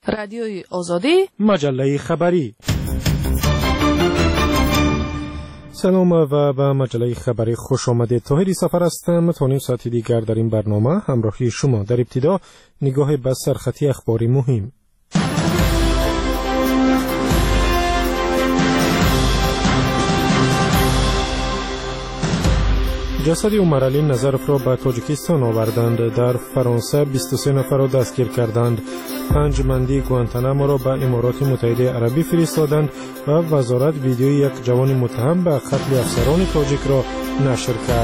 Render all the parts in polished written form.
رادیوی آزادی، مجله خبری. سلام و به مجله خبری خوش آمدید. طاهری سفر هستم. تا نیم ساعت دیگر در این برنامه همراهی شما. در ابتدا نگاه به سرخطی اخباری مهم. جسد عمر علی نظرف را به تاجیکستان آوردند. در فرانسه 23 نفر را دستگیر کردند. 5 مندی گوانتانامو را به امارات متحده عربی فرستادند و وزارت ویدیوی یک جوان متهم به قتل افسران تاجیک را نشر کرد.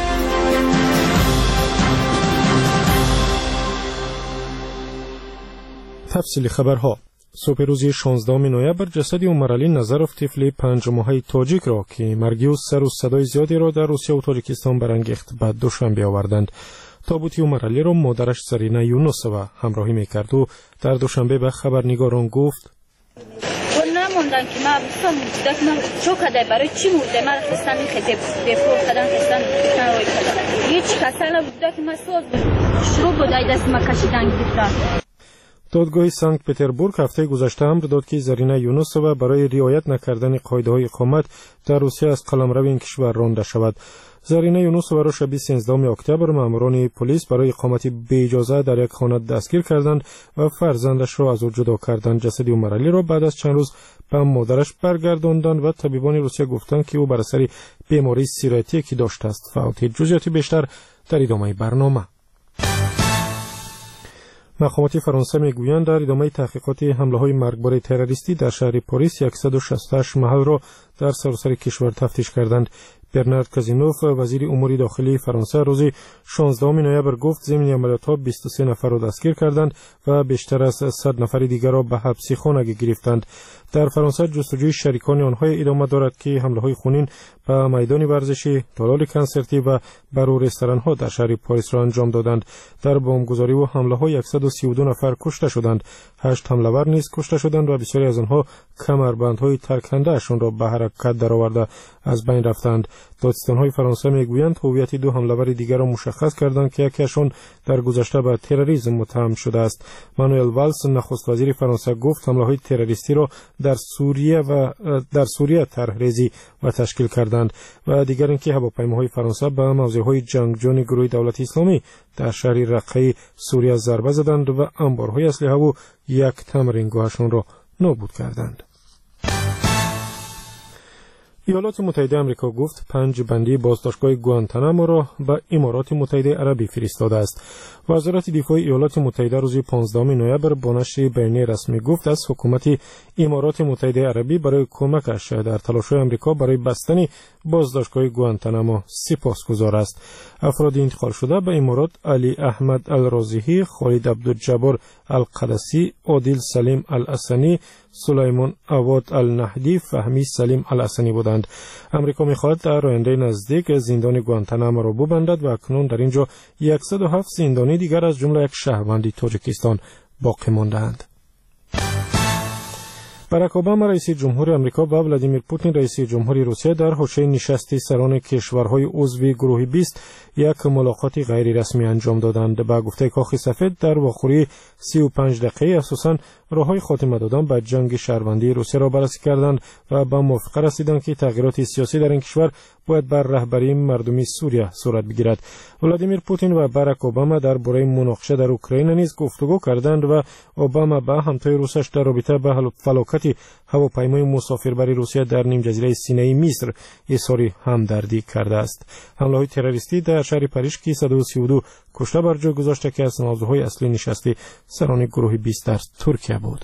تفصیل خبرها. صبح روز 16 نوامبر جسد عمر علی نظرف طفل 5 ماهه تاجیک را که مرگی و سر و صدای زیادی را در روسیه و تاجیکستان برانگیخت به دوشنبه آوردند. تابوت عمر علی را مادرش زرینه یونسова همراهی میکرد و در دوشنبه به خبرنگاران گفت: نموندن که من چو کده برای چی مرده من خستن خیلی بفور کردن خستن روی کردن هیچ کسل بوده که من سوز شروع بوده دست ما کشیدن گرفتن. دادگاه سنت پتربورگ هفته گذشته امر داد که زرینه یونسova برای رعایت نکردن قاعده‌های اقامت در روسیه از قلمرو این کشور رانده شود. زرینه یونسova را شب 13 اکتبر ماموران پلیس برای اقامت بی اجازه در یک خانه دستگیر کردند و فرزندش را از او جدا کردند. جسد عمر علی را بعد از چند روز به مادرش برگرداندند و طبیبان روسیه گفتند که او بر اثر بیماری سیرایتی که داشته است فوت. جزئیات بیشتر در ادامه برنامه. مقامات فرانسه میگویند در ادامه تحقیقات حمله‌های مرگبار تروریستی در شهر پاریس 168 محل را در سراسر کشور تفتیش کردند. برنارد کازینوف وزیر امور داخلی فرانسه روز 16 نوامبر گفت ضمن عملیات‌ها 23 نفر را دستگیر کردند و بیشتر از 100 نفر دیگر را به حبس خانگی گرفتند. در فرانسه جستجوی شریکان آنها ادامه دارد که حمله‌های خونین به میدان ورزشی، تالار کنسرتی و بر رستوران‌ها در شهر پاریس را انجام دادند. در بمبگذاری و حمله‌ها 132 نفر کشته شدند. 8 حمله‌ور نیز کشته شدند و بسیاری از آنها کمربندهای ترکنده‌شان را به حرکت درآورده از بین رفتند. دادستان‌های فرانسه میگویند هویت 2 حمله‌ور دیگر را مشخص کردند که یکیشان در گذشته به تروریسم متهم شده است. مانوئل والس نخست وزیر فرانسه گفت حمله‌های تروریستی را در سوریه طرح‌ریزی و تشکیل کردند و دیگر اینکه هواپیماهای فرانسه به موضع‌های جنگجوی گروه دولت اسلامی در شهر رقه سوریه ضربه زدند و انبارهای اسلحه و یک تمرینگاهشان را نابود کردند. ایالات متحده آمریکا گفت 5 بندی بازداشتگاه گوانتانامو را به امارات متحده عربی فرستاده است. وزارت دفاع ایالات متحده روز 15 نوامبر با نشر بیانیه رسمی گفت از حکومت امارات متحده عربی برای کمکش در تلاش‌های آمریکا برای بستن بازداشتگاه گوانتانامو سپاسگزار است. افراد انتقال شده به امارات علی احمد الرازیهی، خالد عبدالجبار القدسی، عادل سلیم الحسنی، سلیمان عواد النهدی، فهمی سلیم الحسنی بودند. آمریکا می‌خواهد در آینده نزدیک زندان گوانتانامو را ببندد و اکنون در اینجا 107 زندانی دیگر از جمله یک شهروند تاجیکستان باقی مانده‌اند. باراک اوباما رئیس جمهور آمریکا و ولادیمیر پوتین رئیس جمهور روسیه در حاشیه نشست سران کشورهای عضو گروه 20 یک ملاقات غیر رسمی انجام دادند. با گفته کاخ سفید در واخوری 35 دقیقه اساساً راههای خاتمه دادن به جنگ شهروندی روسیه را بررسی کردند و به موافقه رسیدند که تغییرات سیاسی در این کشور باید بر رهبری مردمی سوریه صورت بگیرد. ولادیمیر پوتین و باراک اوباما درباره مناقشه در اوکراین نیز گفتگو کردند و اوباما با همتای روسش در رابطه با فلاکت هواپیمای مسافربری روسیه در نیم جزیره سینای مصر اظهار همدردی کرده است. حمله‌های تروریستی در شهر پاریس که 132 کشته بر جای گذاشته که از موضوعهای اصلی نشست سران گروه 20 در ترکیه بود.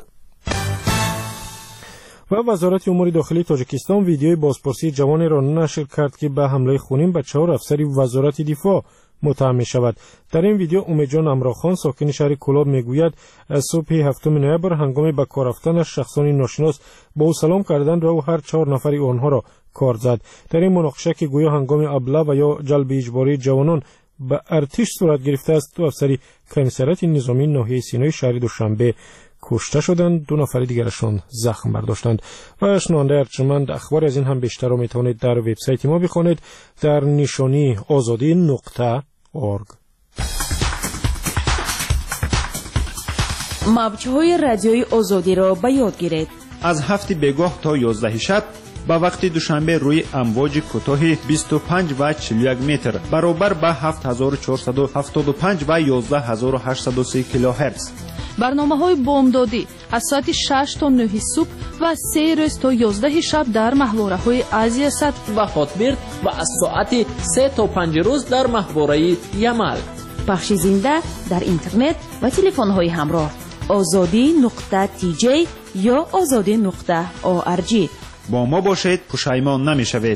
و وزارت امور داخلی تاجیکستان ویدیوی بازپرسی جوانی را نشر کرد که به حمله خونین به 4 افسر وزارت دفاع متهم می شود. در این ویدیو امیدجان امراخان ساکن شهر کولاب میگوید از صبح 7 نوامبر هنگام به کار رفتنش شخصانی ناشناس با او سلام کردند و او هر 4 نفر آنها را کار زد. در این مناقشه که گویا هنگام ابله و یا جلب اجباری جوانان به ارتش صورت گرفته است، 2 افسر کمیسریات نظامی ناحیه سینای شهر دوشنبه کشته شدند، 2 نفر دیگرشان زخم برداشتند. و شنونده ارجمند اخبار از این هم بیشتر را میتوانید در وبسایت ما بخوانید در نشانی azadi.org. موج‌های رادیوی آزادی را به یاد گیرید. از 7 بگاه تا 11 شب با وقت دوشنبه روی امواج کوتاه 25 و 41 متر برابر با 7475 و 11830 کیلوهرتز. برنامه‌های بامدادی از ساعت 6 تا 9 صبح و 3 روز تا 11 شب در محوره‌های آسیا سد و خاطبرد و از ساعت 3 تا 5 روز در محوره یمل. پخش زنده در اینترنت و تلفن‌های همراه azadi.tj یا azadi.org. با ما باشید، پشیمان نمی‌شوید.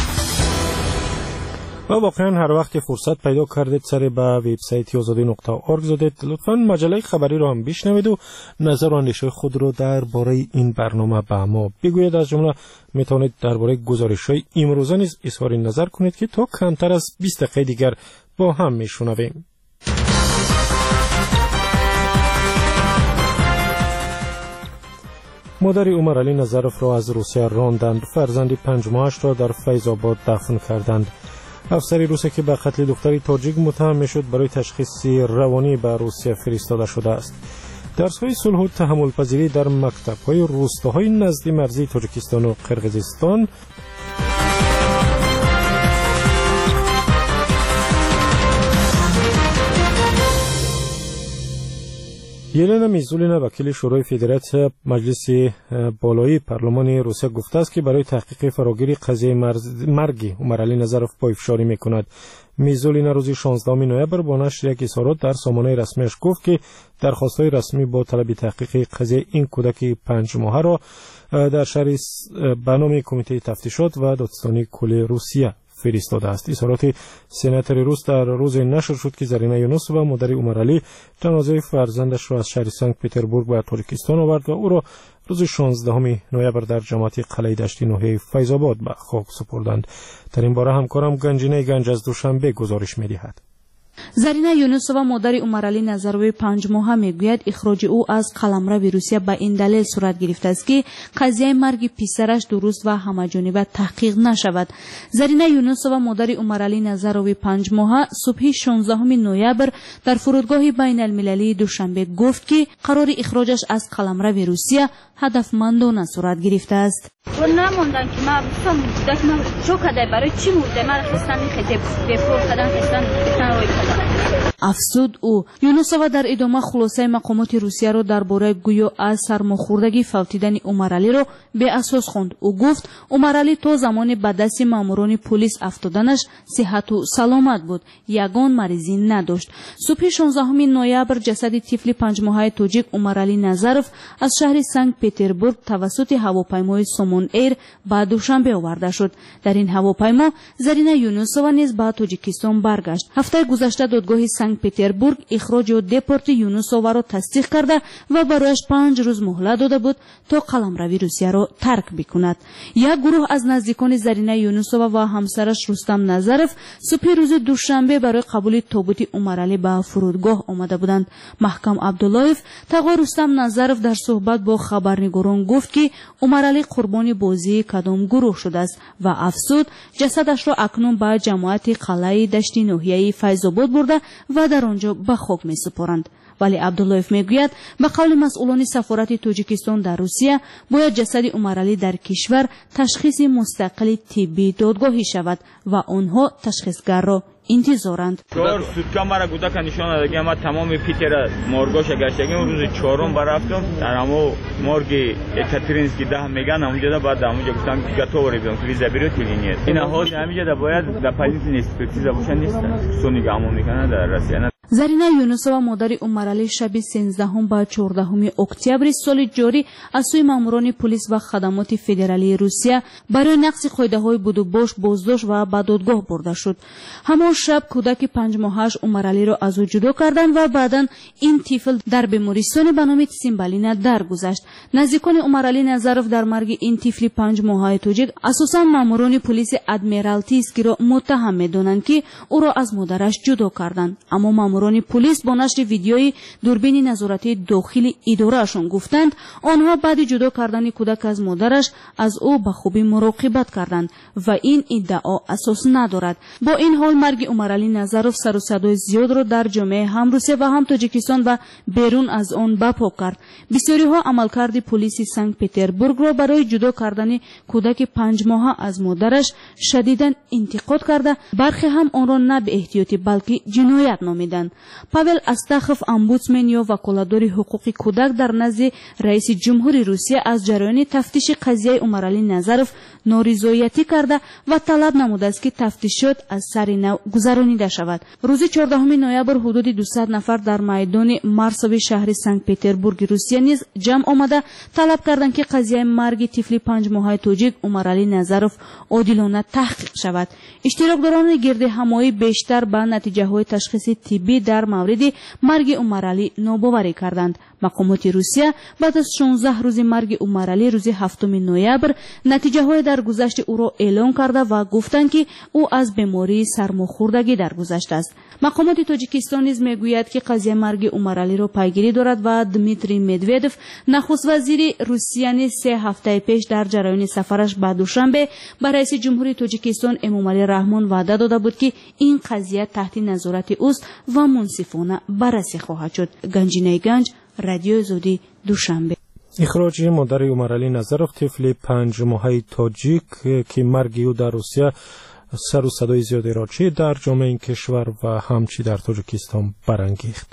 و واقعا هر وقت فرصت پیدا کردید سر به وبسایت azadi.org زدید، لطفاً مجله خبری رو هم بشنوید و نظر و اندیشه خود رو درباره این برنامه به ما بگویید. از جمله میتونید درباره گزارش‌های امروزه نیز اظهار نظر کنید که تا کمتر از 20 دقیقه دیگر با هم میشنویم. مادر عمرعلی نظرف را از روسیه راندند. فرزند 5 ماهش را در فیض آباد دفن کردند. افسر روسیه که به قتل دختری تاجیک متهم میشد برای تشخیص روانی به روسیه فرستاده شده است. درس‌های صلح و تحمل پذیری در مکتب‌های روستاهای نزدیک مرزی تاجیکستان و قرقیزستان. یلنا میزولینا وکیل شورای فدراسیون مجلس بالای پارلمان روسیه گفته است که برای تحقیق فراگیری قضیه مرگ عمرعلی نظرف پایفشاری میکند. میزولینا روز 16 نوامبر با نشر یک اظهارات در سامانه رسمیش گفت که درخواست‌های رسمی با طلب تحقیق قضیه این کودک 5 ماهه را در شهر بنام کمیته تفتیشات و دادستانی کل روسیه فرستاده است. اظهارات سناتور روس در روز نشر شد که زرینا یونوسووا مادر عمرعلی جنازه فرزندش را از شهر سنت پتربورگ به تاجیکستان آورد و او را روز 16 نوامبر در جامعه قلعه دشتی ناحیه فیض آباد به خاک سپردند. در این باره همکارم گنجینه گنج از دوشنبه گزارش می‌دهد. زرینا یونوسووا مادر عمرعلی نظروی 5 ماهه میگوید اخراج او از قلمرو روسیه به این دلیل صورت گرفته است که قضیه مرگ پسرش درست و همه‌جانبه تحقیق نشود. زرینا یونوسووا مادر عمرعلی نظروی 5 ماهه صبح 16 نوامبر در فرودگاه بین المللی دوشنبه گفت که قرار اخراجش از قلمرو روسیه هدفمندانه صورت گرفته است. و نموندن که من دک من شوکده برای چی مرده من خستن خیلی بفور کردن خستن روی کردن. افسود او. یونوسووا در ادامه خلاصه مقامات روسیه را درباره گویا از سرماخوردگی فوتیدن عمرعلی را به اساس خواند. او گفت عمرعلی تا زمان به دست ماموران پلیس افتادنش صحت و سلامت بود، یگان مریضی نداشت. صبح 16 نوامبر جسد طفل 5 ماهه تاجیک عمرعلی نظرف از شهر سنت پتربورگ توسط هواپیمای سومون ایر به دوشنبه آورده شد. در این هواپیما زرینا یونوسووا نیز به تاجیکستان برگشت. هفته گذشته دادگاه سنت پتربورگ اخراج و دپورت یونوسووا را تصدیق کرده و برایش 5 روز مهلت داده بود تا قلمرو روسیه را ترک بکند. یک گروه از نزدیکان زرینا یونوسووا و همسرش رستم نظرف صبح روز دوشنبه برای قبول تابوت عمرعلی به فرودگاه آمده بودند. محکم عبداللهیف تقا رستم نظرف در صحبت با خبرنگاران گفت که عمرعلی قربانی بازی کدام گروه شده است و افسود جسدش را اکنون به جماعت قلعه دشتی ناحیه فیض آباد برده و در آنجا به خاک می سپارند. ولی عبداللهیف میگوید به قول مسئولان سفارت تاجیکستان در روسیه باید جسد عمرعلی در کشور تشخیص مستقل طبی دادگاهی شود و آنها تشخیصگر را انتظارند. 4 سوتکا مرا کودک نشان دادگی ما تمام پیتر مورگاش گشتگیم روز 4 برفتم در همو مورگ اکاترینسکی 10 میگن اونجا بعد اونجا گفتم که گاتوری بیام ویزا بیرو تلینیت این حال همینجا باید در پلیس نیسپکتیزا باشن نیست سونی گامون میکنه در روسیه. زرینا یونوسووا مادر عمرعلی شب 13 به 14 اکتبر سال جاری از سوی ماموران پلیس و خدمات فدرالی روسیه برای نقض قاعده‌های بودوباش بازداشت و به دادگاه برده شد. همان شب کودک 5 ماهش عمرعلی را از او جدا کردند و بعداً این طفل در بیمارستان به نام تسیمبالینا درگذشت. نزدیکان عمرعلی نظرف در مرگ این طفل 5 ماهه تاجیک اساساً ماموران پلیس ادمیرالتیسکی را متهم می‌دانند که او را از مادرش جدا کردند، اما ماموران پلیس با نشر ویدیوی دوربین نظارتی داخلی ادارهشان گفتند آنها بعد جدا کردن کودک از مادرش از او به خوبی مراقبت کردند و این ادعا اساس ندارد. با این حال مرگ عمرعلی نظروف سر و صدای زیاد را در جامعه هم روسیه و هم تاجیکستان و بیرون از آن برپا کرد. بسیاری ها عملکرد پلیس سنت پترزبورگ را برای جدا کردن کودک 5 ماهه از مادرش شدیداً انتقاد کرده، برخی هم آن را نه به احتیاطی بلکه جنایت نامیدند. پاول استاخوف امبودسمن یا وکالتدار حقوق کودک در نزد رئیس جمهوری روسیه از جریان تفتیش قضیه عمرعلی نظروف نارضایتی کرده و طلب نموده است که تفتیشات از سر نو گذرانیده شود. روز 14 نوامبر حدود 200 نفر در میدان مارسوی شهر سنت پترزبورگ روسیه نیز جمع آمده طلب کردند که قضیه مرگ طفل 5 ماهه تاجیک عمرعلی نظروف عادلانه تحقیق شود. اشتراکداران گرد همایی بیشتر به نتیجه های تشخیص طبی در مورد مرگ عمرعلی ناباوری کردند. مقامات روسیه بعد از 16 روز مرگ عمرعلی روز 7 نوامبر نتیجه های درگذشت او را اعلام کرده و گفتند که او از بیماری سرماخوردگی درگذشته است. مقامات تاجیکستان نیز میگوید که قضیه مرگ عمرعلی را پیگیری دارد و دمیتری مدودوف نخست وزیر روسیه نیز 3 هفته پیش در جریان سفرش به دوشنبه به رئیس جمهوری تاجیکستان امامعلی رحمان وعده داده بود که این قضیه تحت نظارت اوست و منصفانه بررسی خواهد شد. گنجینه گنج، رادیو آزادی، دوشنبه. اخراج مادر عمرعلی نظروف طفل 5 ماهه تاجیک که مرگ او در روسیه سر و صدای زیادی را چه در جامعه این کشور و همچی در تاجیکستان برانگیخت.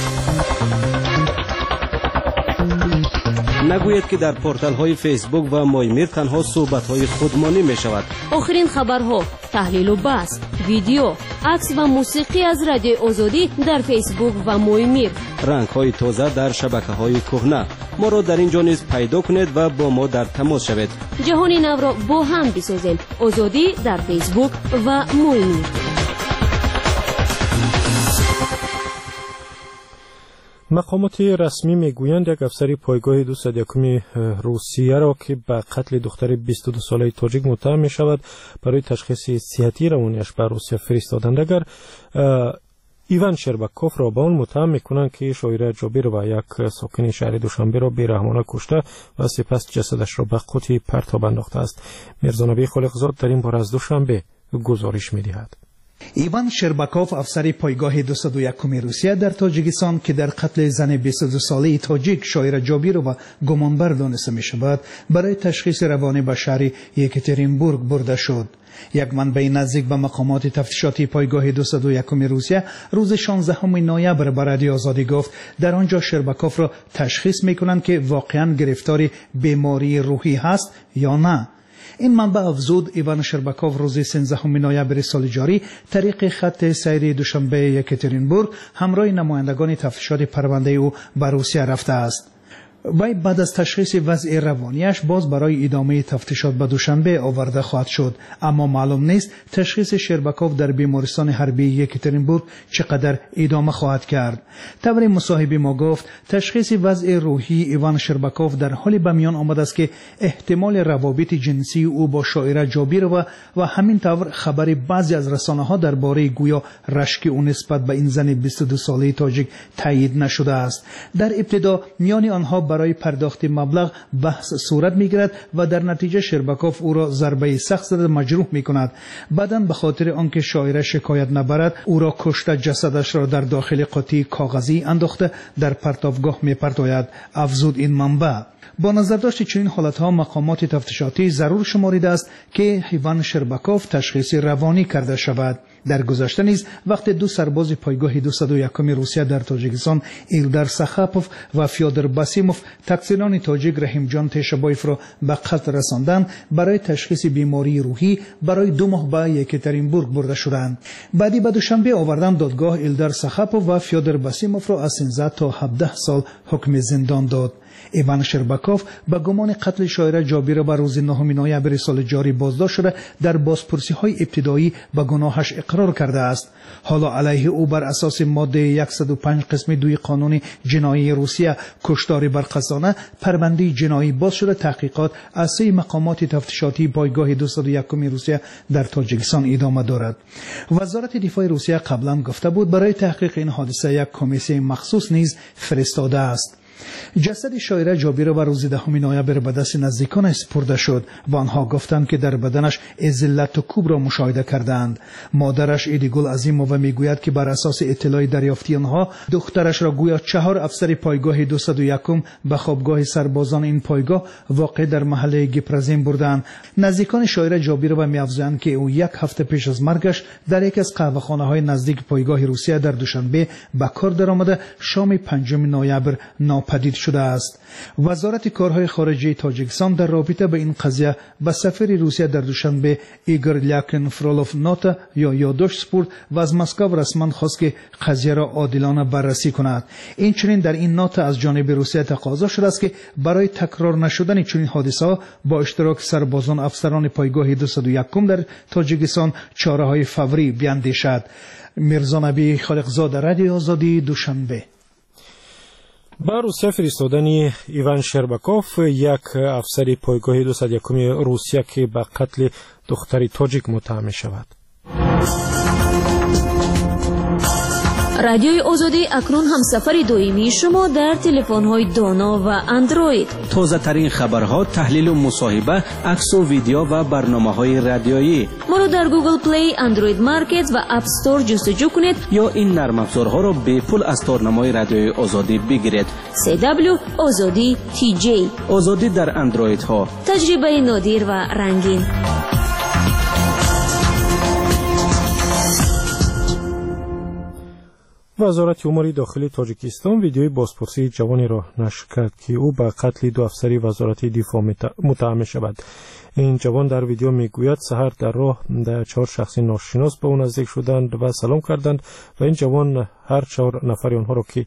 نگوید که در پورتال های فیسبوک و مایمیر تنها صحبت های خودمانی می شود. آخرین خبرها، تحلیل و بحث، ویدیو، عکس و موسیقی از رادیو آزادی در فیسبوک و مایمیر. رنگ های تازه در شبکه های کهنه. ما را در اینجا نیز پیدا کنید و با ما در تماس شوید. جهان نو را با هم بسازیم. آزادی در فیسبوک و مایمیر. مقامات رسمی میگویند یک افسر پایگاه 201 روسیه را که به قتل دختر 22 ساله تاجیک متهم می شود برای تشخیص صحتی روانیش به روسیه فرستادند. اگر ایوان شرباکوف را به آن متهم میکنند که شاعر جابیر و یک ساکن شهر دوشنبه را بیرحمانه کشته و سپس جسدش را به قوطی پرتاب انداخته است. میرزانبی خالقزاد در این باره از دوشنبه گزارش میدهد. ایوان شرباکوف افسر پایگاه 201 روسیه در تاجیکستان که در قتل زن 22 ساله تاجیک شاعر جابیر و گمانبر دانسته می شود برای تشخیص روانی به شهر یکاترینبورگ برده شد. یک منبع نزدیک به مقامات تفتیشاتی پایگاه 201 روسیه روز 16 نوامبر به رادیو آزادی گفت در آنجا شرباکوف را تشخیص می کنند که واقعا گرفتار بیماری روحی هست یا نه. این منبع افزود ایوان شرباکوف روز 13 نوامبر سال جاری طریق خط سیر دوشنبه یکاترینبورگ همراه نمایندگان تفتیشات پرونده او به روسیه رفته است. وی بعد از تشخیص وضع روانیش باز برای ادامه تفتیشات به دوشنبه آورده خواهد شد، اما معلوم نیست تشخیص شرباکوف در بیمارستان حربی یکاترینبورگ چقدر ادامه خواهد کرد. طبری مصاحبه ما گفت تشخیص وضع روحی ایوان شرباکوف در حالی به میان آمده است که احتمال روابط جنسی او با شاعر جابیر و همین طور خبر بعضی از رسانه‌ها درباره گویا رشک او نسبت به این زن 22 ساله تاجیک تایید نشده است. در ابتدا میان آنها برای پرداخت مبلغ بحث صورت میگیرد و در نتیجه شرباکوف او را ضربه سخت زده مجروح میکند. بعداً به خاطر آنکه شاعر شکایت نبرد او را کشته جسدش را در داخل قوطی کاغذی انداخته در پرتابگاه میپرتاید، افزود این منبع. با نظر داشت چنین حالتها مقامات تفتیشاتی ضرور شمارده است که ایوان شرباکوف تشخیص روانی کرده شود. در گذشته نیز وقتی دو سرباز پایگاه 201 روسیه در تاجیکستان ایلدار سخاپوف و فیودر باسیموف تقصیران تاجیک رحیم جان تشبایف را به قتل رساندند برای تشخیص بیماری روحی برای 2 ماه به یکاترینبورگ برده شدند. بعدی به دوشنبه آوردن دادگاه ایلدار سخاپوف و فیودر باسیموف را از 13 تا 17 سال حکم زندان داد. ایوان شرباکوف با گمان قتل شاعر جابیر به روز 9 نوامبر سال جاری بازداشت شده در بازپرسی‌های ابتدایی به گناهش اقرار اقرار کرده است. حالا علیه او بر اساس ماده 105 قسم 2 قانون جنایی روسیه کشتار برقصانه پرونده جنایی باز شده. تحقیقات از سه مقامات تفتیشاتی پایگاه 201 روسیه در تاجیکستان ادامه دارد. وزارت دفاع روسیه قبلا گفته بود برای تحقیق این حادثه یک کمیسیون مخصوص نیز فرستاده است. جسد شاعره جابیره و روز 10 نوامبر به دست نزدیکان سپرده شد و آنها گفتند که در بدنش ذلت و کوب را مشاهده کردند. مادرش ایدیگول عظیمووا میگوید که بر اساس اطلاع دریافتی آنها دخترش را گویا 4 افسر پایگاه 201 به خوابگاه سربازان این پایگاه واقع در محله گپرزین بردند. نزدیکان شاعره جابیره می‌افزایند که او 1 هفته پیش از مرگش در یک از قهوه‌خانه‌های نزدیک پایگاه روسیه در دوشنبه به کار درآمده شام 5 نوامبر ناپدید شده است. وزارت کارهای خارجه تاجیکستان در رابطه با این قضیه به سفیر روسیه در دوشنبه ایگور لاکن فرولوف نوت یا یادداشت سپرد و از مسکو رسما خواست که قضیه را عادلانه بررسی کند. این چنین در این نوت از جانب روسیه تقاضا شده است که برای تکرار نشدن چنین حادثه‌ها با اشتراک سربازان افسران پایگاه 201 در تاجیکستان چاره‌های فوری بیاندیشد. میرزا نبی خالقزاده، رادیو آزادی، دوشنبه. با روسیه فرستادن ایوان شرباکوف، یک افسر پایگاه 201 روسیه که به قتل دختری تاجیک متهم شود. رادیوی آزادی اکنون همسفر دائمی شما در تلفن‌های دانا و اندروید. تازه ترین خبرها، تحلیل و مصاحبه، عکس و ویدیو و برنامه‌های رادیویی. ما رو در گوگل پلی، اندروید مارکت و اپ استور جستجو کنید یا این نرم افزارها را به پول از تارنمای رادیوی آزادی بگیرید. CW آزادی TJ. آزادی در اندروید ها. تجربه نادر و رنگین. وزارت امور داخلی تاجیکستان ویدیوی بازپرسی جوانی را نشر کرد که او به قتل 2 افسری وزارت دفاع متهم شود. این جوان در ویدیو میگوید سحر در راه 4 شخص ناشناس به او نزدیک شدند و سلام کردند و این جوان هر 4 نفر آنها را که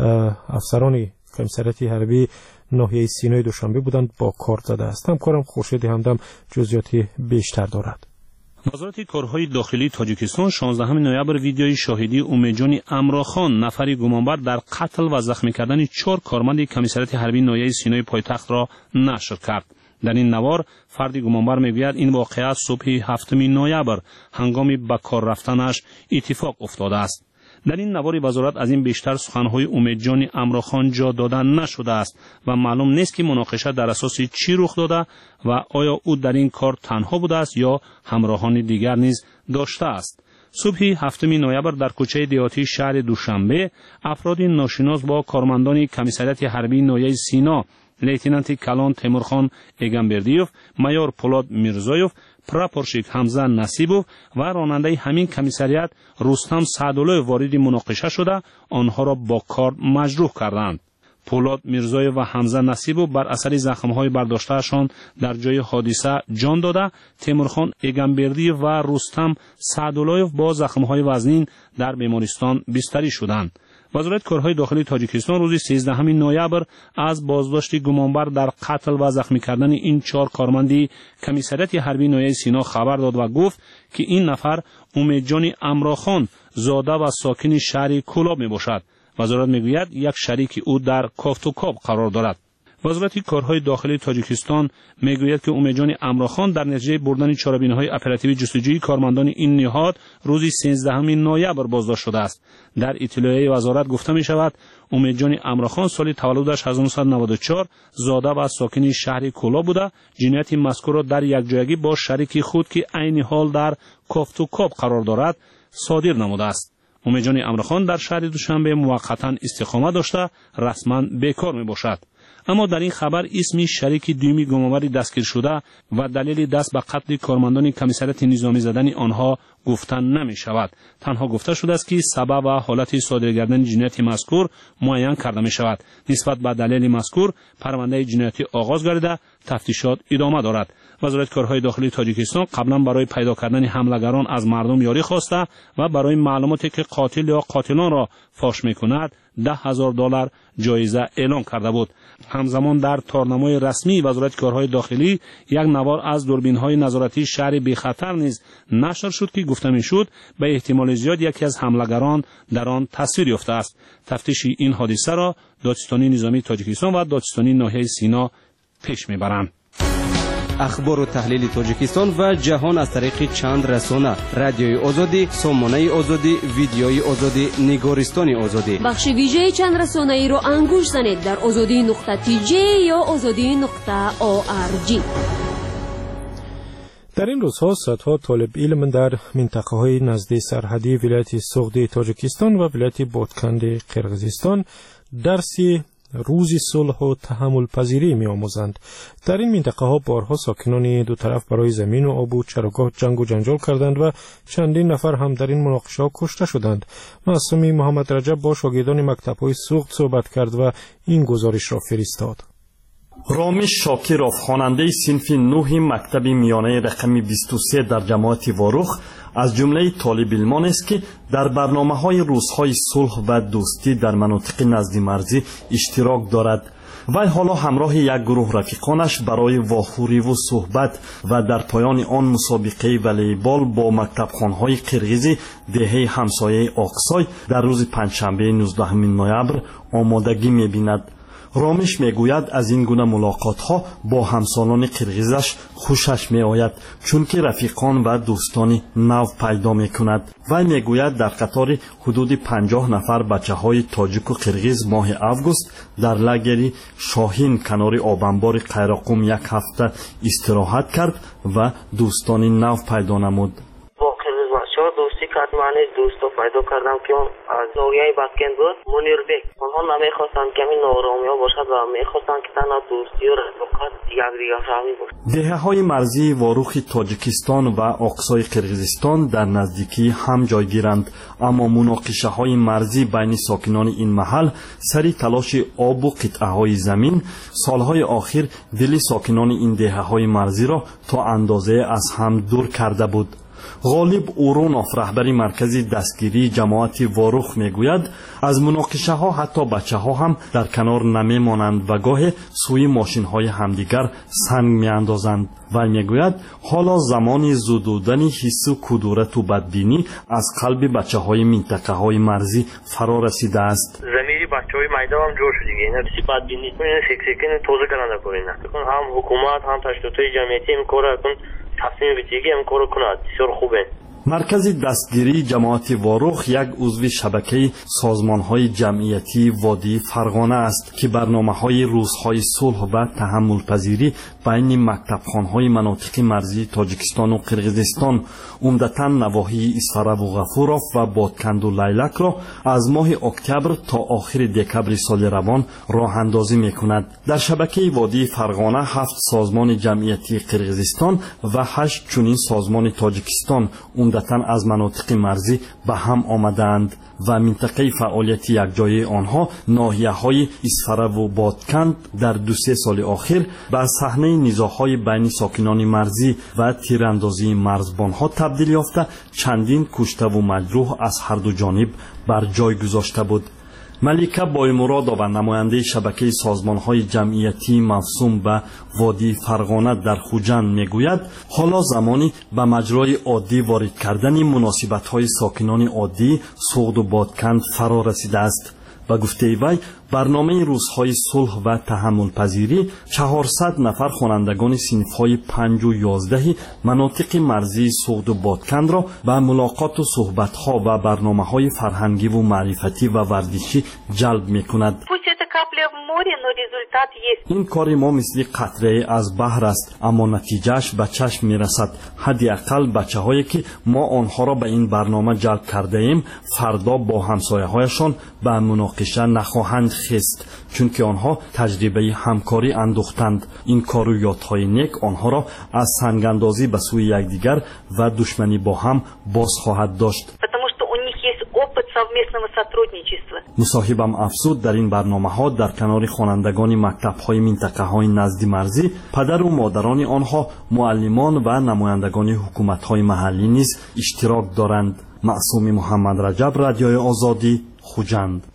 افسران کمیسریت حربی ناحیه سینای دوشنبه بودند با کار زده است. همکارم خورشید همدم جزئیات بیشتر دارد. وزارت کارهای داخلی تاجیکستان 16 نوامبر ویدیوی شاهدی امیدجان امراخان، نفری گمانبر در قتل و زخمی کردن 4 کارمند کمیسریت حربی ناحیه سینای پایتخت را نشر کرد. در این نوار فردی گمانبر میگوید این واقعه صبح 7 نوامبر هنگام به کار رفتنش اتفاق افتاده است. در این نوار وزارت از این بیشتر سخنهای امیدجان امراخان جا داده نشده است و معلوم نیست که مناقشه در اساس چی رخ داده و آیا او در این کار تنها بوده است یا همراهان دیگر نیز داشته است. صبح 7 نوامبر در کوچه دیهاتی شهر دوشنبه افراد ناشناس با کارمندان کمیسریت حربی ناحیه سینا، لیتنانت کلان تیمورخان ایگانبردیوف، مایور پولاد میرزایوف، پراپورشیک حمزه نصیبوف و راننده همین کمیسریت رستم سعدالله وارد مناقشه شده آنها را با کار مجروح کردند. پولاد میرزایوف و حمزه نصیبوف بر اثر زخم‌های برداشتهشان در جای حادثه جان داده، تیمورخان ایگانبردیوف و رستم سعدالله با زخم‌های وزنین در بیمارستان بستری شدند. وزارت کارهای داخلی تاجیکستان روز 13 نوامبر از بازداشت گمانبر در قتل و زخمی کردن این 4 کارمند کمیسریت حربی ناحیه سینا خبر داد و گفت که این نفر امیدجان امراخان زاده و ساکن شهر کولاب می باشد. وزارت میگوید یک شریک او در کافتوکاب قرار دارد. وزارت کارهای داخلی تاجیکستان میگوید که امیدجان امراخان در نتیجه بردن چاره‌بینی‌های اپراتیو جستجویی کارمندان این نهاد روز 13 نوامبر بازداشت شده است. در اطلاعیه وزارت گفته می شود امیدجان امراخان سال تولدش 1994 زاده و ساکن شهر کولا بوده. جنایت مذکور را در یک جایگی با شریک خود که عین حال در کافتوکاب قرار دارد صادر نموده است. امیدجان امراخان در شهر دوشنبه موقتا استقامت داشته رسما بیکار می باشد. اما در این خبر اسم شریک دومی گمانبر دستگیر شده و دلیل دست به قتل کارمندان کمیسریت نظامی زدن آنها گفتن نمی شود. تنها گفته شده است که سبب و حالت صادر کردن جنایت مذکور معین کرده می شود. نسبت به دلیل مذکور پرونده جنایتی آغاز گردیده تفتیشات ادامه دارد. وزارت کارهای داخلی تاجیکستان قبلا برای پیدا کردن حملگران از مردم یاری خواسته و برای معلوماتی که قاتل یا قاتلان را فاش می کند $10,000 جایزه اعلام کرده بود. همزمان در تارنمای رسمی وزارت کارهای داخلی یک نوار از دوربین‌های نظارتی شهر بی خطر نیز نشر شد که گفته می‌شد به احتمال زیاد یکی از حملگران در آن تصویر یافته است. تفتیش این حادثه را دادستانی نظامی تاجیکستان و دادستانی ناحیه سینا پیش می‌برند. اخبار و تحلیل تاجیکستان و جهان از طریق چند رسانه: رادیوی آزادی، سامانه آزادی، ویدیوی آزادی، نگارستان آزادی. بخش ویژه چند رسانه ای را انگوش زنید در azadi.tj یا azadi.org. در این روزها صدها طالب علم در منطقه‌های نزدیک سرحدی ولایت سوغدی تاجیکستان و ولایت بادکند قرقیزستان درسی روزی صلح و تحمل پذیری می آموزند. در این منطقه ها بارها ساکنان دو طرف برای زمین و آب و چراگاه جنگ و جنجال کردند و چندین نفر هم در این مناقشه ها کشته شدند. معصومی محمد رجب با شاگردان مکتب های سوغد صحبت کرد و این گزارش را فرستاد. رامش شاکرов خواننده صنف 9 مکتب میانه رقم 23 در جماعت واروخ از جمله طالب علمان است که در برنامه‌های روزهای صلح و دوستی در مناطق نزدیک مرزی اشتراک دارد. وی حالا همراه یک گروه رفیقانش برای واخوری و صحبت و در پایان آن مسابقه والیبال با مکتبخوان‌های قرقیزی دهه همسایه آقسای در روز پنجشنبه 19 نوامبر آمادگی می‌بیند. رامش میگوید از این گونه ملاقات ها با همسالان قرقیزش خوشش می آید چون که رفیقان و دوستانی نو پیدا می کند. و میگوید در قطار حدود 50 نفر بچه های تاجیک و قرقیز ماه اوگوست در لگری شاهین کنار آبانبار قیراقوم یک هفته استراحت کرد و دوستانی نو پیدا نمود. دوستی کرد، من دوستا پیدا کردم که از نوریای بادکند بود، منیربک. آنها نمیخواستند که این نارامی ها باشد و میخواستند که تنها دوستی و رفاقت یک دیگر فهمی بود. دهه های مرزی واروخ تاجیکستان و آقسای قرقیزستان در نزدیکی هم جایگیرند، اما مناقشه های مرزی بین ساکنان این محل سری تلاش آب و قطعه های زمین سالهای آخر دل ساکنان این دهه های مرزی را تا اندازه از هم دور کرده بود. غالب اورونوف رهبر مرکز دستگیری جماعت واروخ میگوید از مناقشه ها حتی بچه ها هم در کنار نمی مانند و گاه سوی ماشین های همدیگر سنگ می اندازند. و میگوید حالا زمان زدودن حس و کدورت و بدبینی از قلب بچه های منطقه های مرزی فرا رسیده است. زمینی بچه های میدان هم جور شده این حسی بدبینی این سکسکین توزه کننده کنید هم حکومت هم تشکیلات جمعیتی این کار کن تصمیم بگیری هم کار کند بسیار خوبه. مرکز دستگیری جماعت واروخ یک عضو شبکه سازمان‌های جمعیتی وادی فرغانه است که برنامه‌های روزهای صلح و تحمل پذیری بین مکتبخوان‌های مناطق مرزی تاجیکستان و قرقیزستان عمدتاً نواحی اسفراب و غفوروف و بادکند و لیلک را از ماه اکتبر تا آخر دکبر سال روان راه اندازی می‌کند. در شبکه وادی فرغانه 7 سازمان جمعیتی قرقیزستان و 8 چنین سازمان تاجیکستان عمدتاً از مناطق مرزی به هم آمدند و منطقه فعالیت یکجایی آنها ناحیه‌های اسفراب و بادکند در 2-3 سال آخر به صحنه نزاع‌های بین ساکنان مرزی و تیراندازی مرزبان‌ها تبدیل یافته چندین کشته و مجروح از هر دو جانب بر جای گذاشته بود. ملیکه بایمرادова نماینده شبکه سازمان‌های جمعیتی مفصوم به وادی فرغانه در خوجند میگوید حالا زمانی به مجرای عادی وارد کردن مناسبت‌های ساکنان عادی سوغد و بادکند فرا رسیده است. به گفته وی برنامه روزهای صلح و تحمل پذیری 400 نفر خوانندگان صنف‌های 5 و 11 مناطق مرزی سوغد و بادکند را به ملاقات و صحبت‌ها و برنامه‌های فرهنگی و معرفتی و ورزشی جلب می‌کند. این کار ما مثل قطره از بحر است اما نتیجهش به چشم میرسد. حداقل بچه‌هایی که ما آنها را به این برنامه جلب کرده ایم فردا با همسایه‌هایشان به مناقشه نخواهند خست چون که آنها تجربه همکاری اندوختند. این کار و یادهای نیک آنها را از سنگ‌اندازی به سوی یکدیگر و دشمنی با هم باز خواهد داشت. مصاحبم افزود در این برنامه‌ها در کنار خوانندگان مکتب‌های منطقه‌های نزدیک مرزی پدر و مادران آنها معلمان و نمایندگان حکومت‌های محلی نیز اشتراک دارند. معصومی محمد رجب، رادیوی آزادی، خوجند.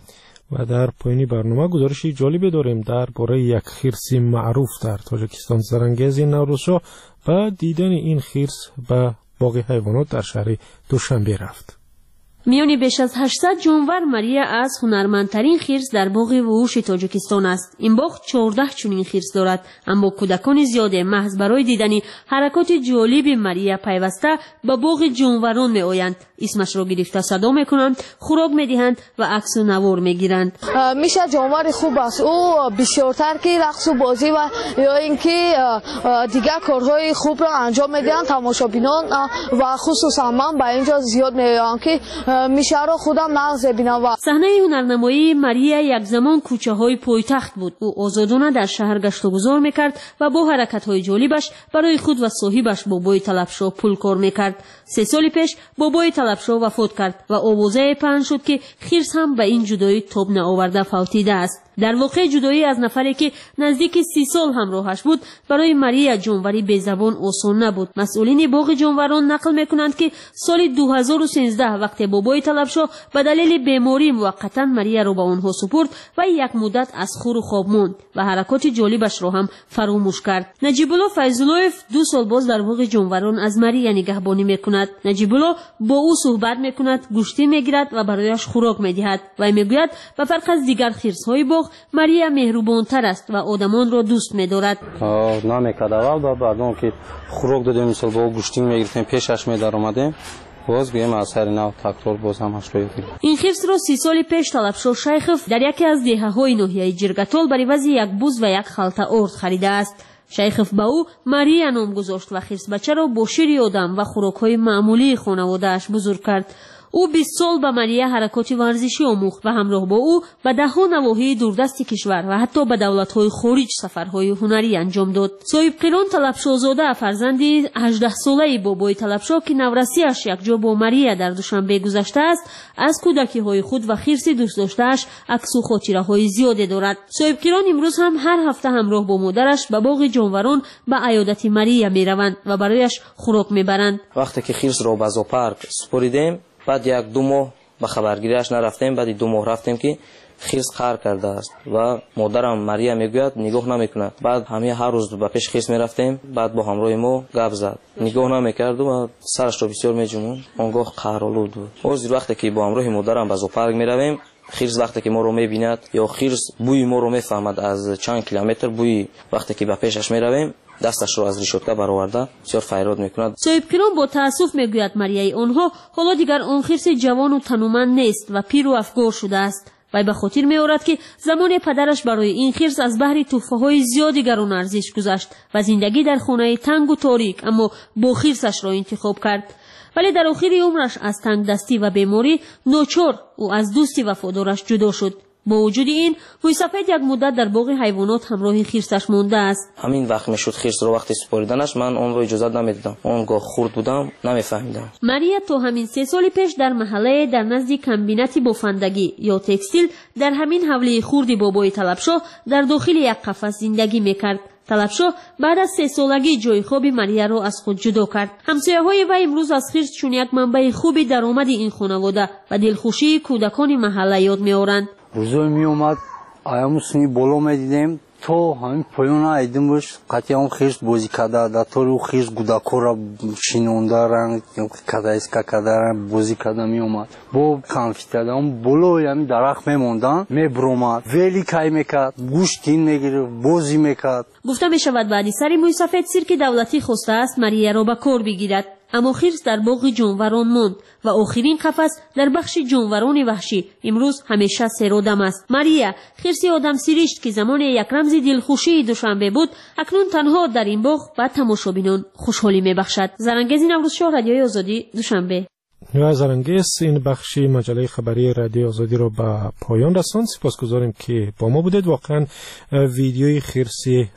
و در پایین برنامه گزارشی جالبی داریم درباره یک خرس معروف در تاجیکستان. زرنگیز نوروزشاه و دیدن این خرس به باغ حیوانات در شهر دوشنبه رفت. میانی بیش از 800 جانور ماریا از هنرمندترین خرس در باغ وحوش تاجیکستان است. این باغ 14 چنین خرس دارد، اما کودکان زیاد محض برای دیدن حرکات جالب ماریا پیوسته به باغ جانوران می آیند. اسمش را گرفته صدا میکنند، خوراک میدهند و عکس و نوار میگیرند. میشه جانور خوب است. او بسیارتر که رقص و بازی و یا اینکه دیگر کارهای خوب را انجام میدهند. تماشابینان و خصوصا من به اینجا زیاد میآیم که میشه را خودم نقض ببینم. صحنه هنرنمایی ماریا یک زمان کوچه های پایتخت بود. او آزادانه در شهر گشت و گذار میکرد و با حرکت های جالبش برای خود و صاحبش بابای طلبشاه پول کار میکرد. 3 سال پیش بابای طلبشاه وفات کرد و آوازه پهن شد که خرس هم به این جدایی تاب نآورده فوتیده است. در واقع جدایی از نفری که نزدیک 30 سال همراهش بود برای ماریا جانوری بی‌زبان آسان نبود. مسئولین باغ جانوران نقل میکنند که سال 2013 وقتی بابای طلبشاه به دلیل بیماری موقتا ماریا را به آنها سپرد و یک مدت از خور و خواب ماند و حرکات جالبش را هم فراموش کرد. نجیب الله فیض‌الله‌یف 2 سال باز در باغ جانوران از ماریا نگهبانی میکند. نجیب الله با او صحبت میکند، گوشتی میگیرد و برایش خوراک میدهد و میگوید به فرق از دیگر خرس‌های باغ ماریا مهربان‌تر است و آدمان را دوست می‌دارد. نمی‌کرد اول بعدون که خوراک دادیم مثلا با گوشتی می‌گرفتیم پیشش می‌دارآمدیم باز بیایم از هر نوع تکرار باز هم هاش رو. این خرس را 30 سال پیش طلبشاه شیخف در یکی از دهه‌های ناحیه جرگتال برای عوض یک بز و یک خلطه ارد خریده است. شیخف به او ماریا نام گذاشت و خرس بچه را با شیر آدم و خوراک‌های معمولی خانواده‌اش بزرگ کرد. او 20 سال به ماریا حرکات ورزشی آموخت و همراه با او به ده‌ها نواحی دوردست کشور و حتی به دولت‌های خارج سفرهای هنری انجام داد. صاحب قیران طلبشاهزاده فرزند 18 ساله بابای طلبشاه که نورسی‌اش یک جا با ماریا در دوشنبه گذشته است، از کودکی‌های خود و خرس دوست داشته‌اش عکس و خاطره‌های زیادی دارد. صاحب قیران امروز هم هر هفته همراه با مادرش به باغ جانوران به عیادت ماریا می‌روند و برایش خوراک می‌برند. وقتی که خرس را به زوپارک سپردیم بعد 1-2 ماه به خبرگیریش نرفتیم، بعد 2 ماه رفتیم که خرس قهر کرده است و مادرم ماریا میگوید نگاه نمیکنه. بعد همه هر روز به پیش خرس میرفتیم، بعد با همراه ما گپ زد، نگاه نمیکرد و سرش رو بسیار میجوند. آنگاه قهرآلود بود. از وقتی که با همراه مادرم به زوپارک میرویم، خرس وقتی که ما رو میبیند یا خرس بوی ما رو میفهمد از چند کیلومتر بوی، وقتی که به پیشش میرویم دستش رو از ریشوتکه برآورده بسیار فریاد میکند. صاحب قیران با تأسف میگوید ماریای آنها حالا دیگر آن خرس جوان و تنومند نیست و پیر و افگار شده است. و به خاطر می‌آورد که زمان پدرش برای این خرس از بحر تحفه‌های زیادی گران ارزش گذاشت و زندگی در خانه تنگ و تاریک اما با خرسش را انتخاب کرد. ولی در آخر عمرش از تنگ دستی و بیماری ناچار او از دوستی وفادارش جدا شد. با وجود این مویسفید یک مدت در باغ حیوانات همراه خرسش مانده است. همین وقت میشد خرس رو وقتی سپاریدنش من اون رو اجازه نمیدادم، اونگاه خرد بودم نمیفهمیدم. ماریا تا همین 3 سال پیش در محله در نزد کمبینت بافندگی یا تکستیل در همین حوله خرد بابای طلبشاه در داخل یک قفس زندگی میکرد. طلبشاه بعد از 3 سالگی جای خواب ماریا را از خود جدا کرد. همسایه‌های وی امروز از خرس چون یک منبع خوبی درآمد این خانواده و دلخوشی کودکان محله یاد می‌آورند. روزای می اومد آیامو سنی بالا میدیدیم تا همین پایان ایدیم باش قطعی هم خیرس بازی کرده در طور او خیرس گودکو را شینونده رنگ کده ایسکا کده رنگ بازی کرده می اومد با کنفیترده هم بالا همین درخت میموندن می برومد ویلی کهی میکرد گوشتین میگیره بازی میکرد. گفته می شود بعدی سری مویسفید سیرک دولتی خواسته است ماریا را به کار بگیرد، اما خرس در باغ جانوران ماند و آخرین قفس در بخش جانوران وحشی امروز همیشه سرادم است. ماریا خرسی آدم سیریشت که زمان یک رمز دلخوشی دوشنبه بود اکنون تنها در این باغ و تماشابینان خوشحالی میبخشد. زرنگیز نوروزشاه رادیوی آزادی دوشنبه. و زرنگیز این بخش مجله خبری رادیو آزادی را به پایان رساند. سپاسگزاریم که با ما بودید. واقعا ویدیوی خرسی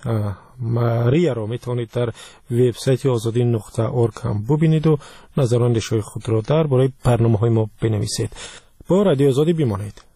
ماریا را میتونید در وبسایت azadi.org هم ببینید و نظران خود را درباره برنامه‌های ما بنویسید. با رادیو آزادی بمانید.